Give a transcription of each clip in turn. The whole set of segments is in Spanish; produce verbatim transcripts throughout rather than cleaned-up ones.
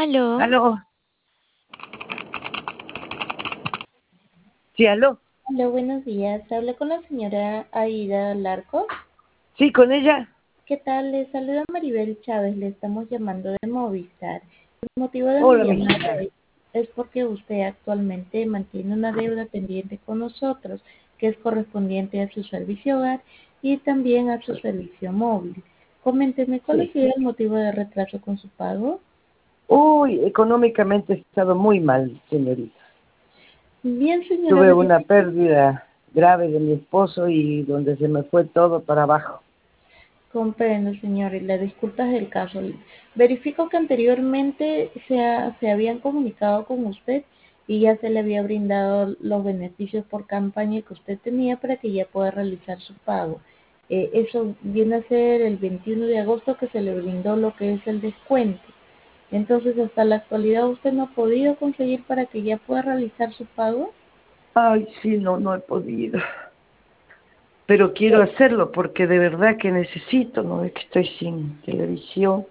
Aló. Aló. Sí, aló. Hola, buenos días. Hablo con la señora Aida Larcos. Sí, con ella. ¿Qué tal? Le saluda Maribel Chávez. Le estamos llamando de Movistar. El motivo de mi Hola, llamada mijita. es, es porque usted actualmente mantiene una deuda pendiente con nosotros, que es correspondiente a su servicio hogar y también a su servicio móvil. Coménteme, ¿cuál ha Sí. sido el motivo de retraso con su pago? Uy, económicamente he estado muy mal, señorita. Bien, señora, Tuve una verifico. pérdida grave de mi esposo y donde se me fue todo para abajo. Comprendo, señor, y le disculpas del caso. Verifico que anteriormente se, ha- se habían comunicado con usted y ya se le había brindado los beneficios por campaña que usted tenía para que ya pueda realizar su pago. Eh, eso viene a ser el veintiuno de agosto que se le brindó lo que es el descuento. Entonces, hasta la actualidad usted no ha podido conseguir para que ya pueda realizar su pago. Ay, sí, no, no he podido. Pero quiero hacerlo porque de verdad que necesito, no es que estoy sin televisión,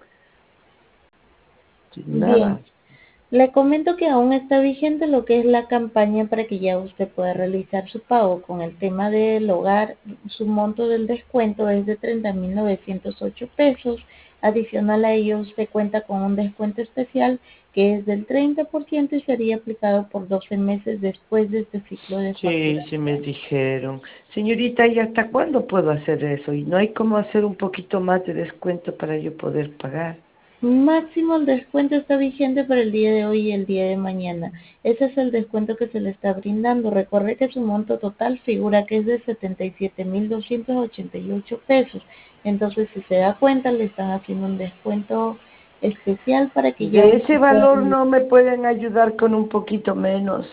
sin Bien, nada. le comento que aún está vigente lo que es la campaña para que ya usted pueda realizar su pago. Con el tema del hogar, su monto del descuento es de treinta mil novecientos ocho pesos. Adicional a ello, usted cuenta con un descuento especial que es del treinta por ciento y sería aplicado por doce meses después de este ciclo de Sí, sí me facturación. dijeron. Señorita, ¿y hasta cuándo puedo hacer eso? ¿Y no hay como hacer un poquito más de descuento para yo poder pagar? Máximo el descuento está vigente para el día de hoy y el día de mañana. Ese es el descuento que se le está brindando. Recuerde que su monto total figura que es de setenta y siete mil doscientos ochenta y ocho pesos. Entonces, si se da cuenta, le están haciendo un descuento especial para que ya De usted ese pueda... valor no me pueden ayudar con un poquito menos.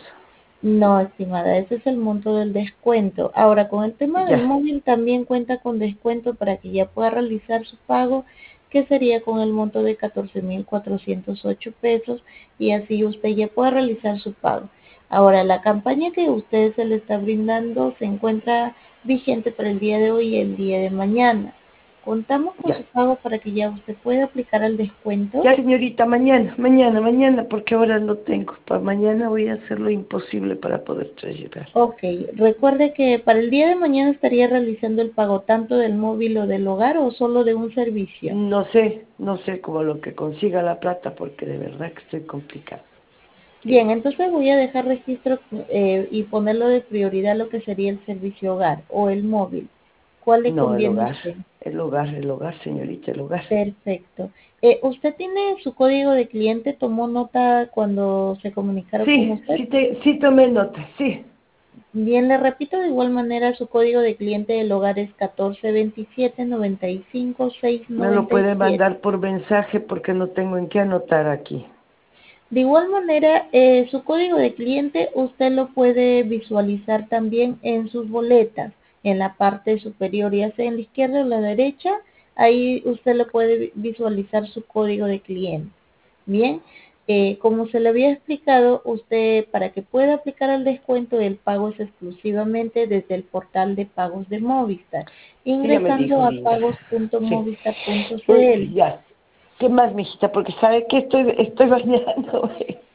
No, estimada, ese es el monto del descuento. Ahora, con el tema del Ya, móvil también cuenta con descuento para que ya pueda realizar su pago, que sería con el monto de catorce mil cuatrocientos ocho pesos y así usted ya puede realizar su pago. Ahora, la campaña que usted se le está brindando se encuentra vigente para el día de hoy y el día de mañana. Contamos con su ya. pago para que ya usted pueda aplicar el descuento. Ya, señorita, mañana, mañana, mañana, porque ahora no tengo. Para mañana voy a hacer lo imposible para poder llegar. Ok, recuerde que para el día de mañana estaría realizando el pago tanto del móvil o del hogar o solo de un servicio. No sé, no sé cómo lo que consiga la plata, porque de verdad que estoy complicado. Bien, entonces voy a dejar registro eh, y ponerlo de prioridad lo que sería el servicio hogar o el móvil. ¿Cuál le No, el conviene a hogar, usted? el hogar, el hogar, señorita, el hogar. Perfecto. Eh, ¿usted tiene su código de cliente? ¿Tomó nota cuando se comunicaron con Sí, usted? sí, te, sí tomé nota, sí. Bien, le repito de igual manera, su código de cliente del hogar es catorce veintisiete noventa y cinco seis Me lo noventa y puede siete. mandar por mensaje porque no tengo en qué anotar aquí. De igual manera, eh, su código de cliente usted lo puede visualizar también en sus boletas, en la parte superior, ya sea en la izquierda o la derecha, ahí usted lo puede visualizar su código de cliente. Bien, eh, como se le había explicado, usted para que pueda aplicar el descuento, el pago es exclusivamente desde el portal de pagos de Movistar, Sí, ya me ingresando dijo, a linda. pagos punto Sí. movistar punto Uy, cl. ya. ¿Qué más, mijita? Porque sabe que estoy, estoy bañando.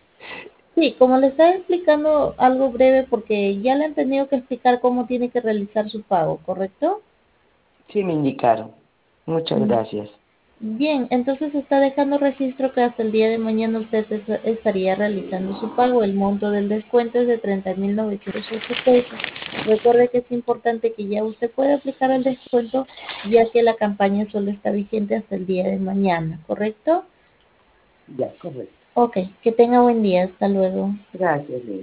Sí, como le estaba explicando algo breve porque ya le han tenido que explicar cómo tiene que realizar su pago, ¿correcto? Sí, me indicaron. Muchas Mm, gracias. Bien, entonces está dejando registro que hasta el día de mañana usted es- estaría realizando su pago. El monto del descuento es de treinta mil novecientos ocho pesos. Recuerde que es importante que ya usted pueda aplicar el descuento ya que la campaña solo está vigente hasta el día de mañana, ¿correcto? Ya, correcto. Ok, que tenga buen día. Hasta luego. Gracias, linda.